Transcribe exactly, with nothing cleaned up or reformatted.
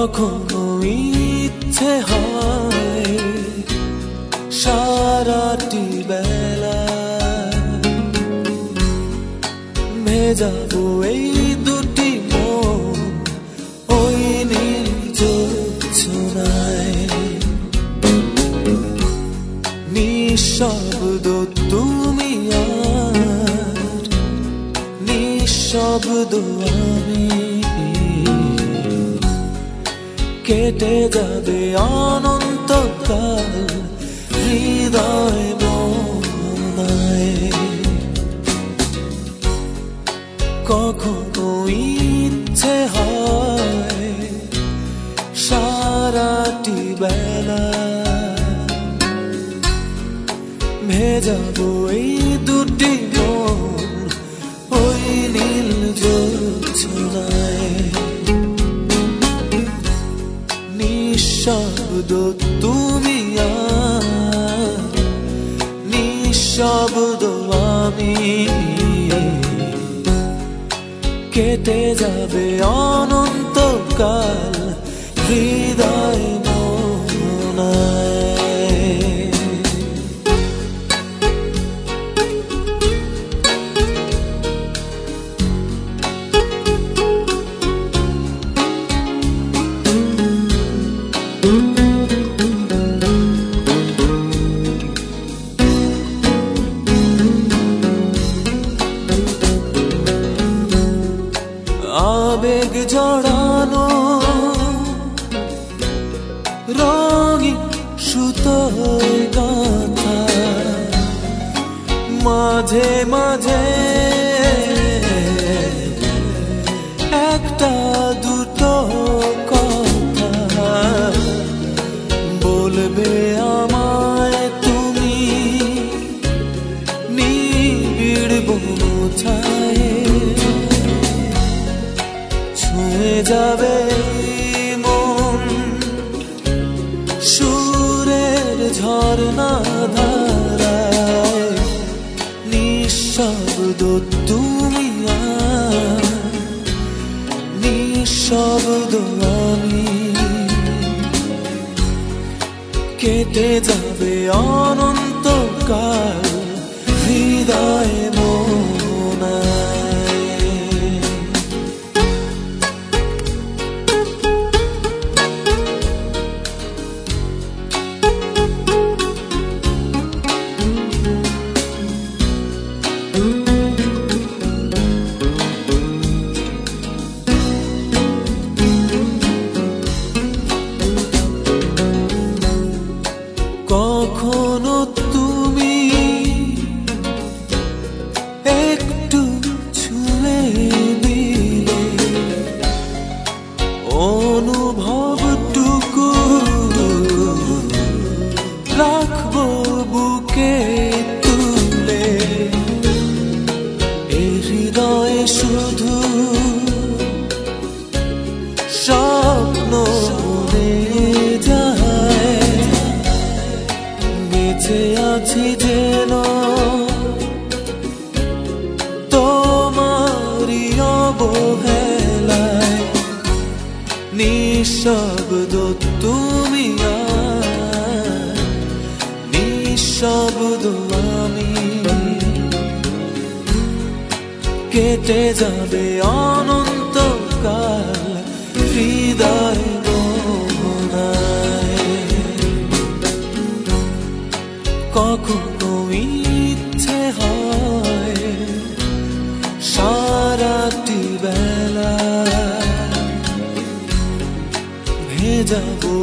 কখনো ইচ্ছে হয় সারাটি বেলা ভেজাবো এই দুটি মন ওই নীল জোছনায়। নিঃশব্দ তুমি আর নিঃশব্দ আমি, কেটে যাবে অনন্তকাল হৃদয় মনায়। কখনো ইচ্ছে হয় সারাটি বেলা ভেজাবো এই দুটি মন ওই নীল জোছনায়। নিঃশব্দ তুমি আর নিঃশব্দ আমি, কেটে যাবে অনন্তকাল হৃদয় মনায়। আবেগ জড়ানো রঙিন সুতোয় গাঁথা, মাঝে মাঝে একটা দুটো কথা বলবে আমায় তুমি নিবিড় বোঝায়। ছুঁয়ে যাবে মন সুরের ঝর্ণা ধারায়। নিঃশব্দ তুমি আর নিঃশব্দ আমি, কেটে যাবে অনন্তকাল হৃদয় মনায়। কখনো তুমি একটু ছুঁয়ে দিলে অনুভবটুকু রাখবো বুকে তুলে। এই হৃদয়ে শুধু স্বপ্ন বেঁচে আছি যেন তোমারই অবহেলায়। নিঃশব্দ তুমি আর নিঃশব্দ আমি, কেটে যাবে অনন্তকাল হৃদয় মনায়। কখনো ইচ্ছে হয় সারাটি বেলা ভেজাবো